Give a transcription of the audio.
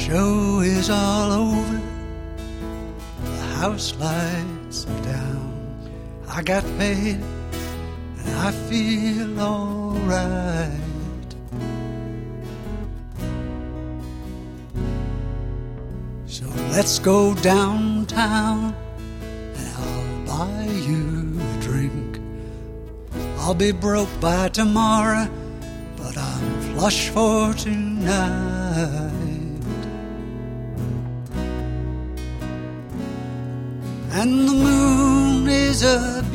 show is all over, the house lights are down. I got paid and I feel alright. So let's go downtown and I'll buy you a drink. I'll be broke by tomorrow, but I'm flush for tonight. And the moon is a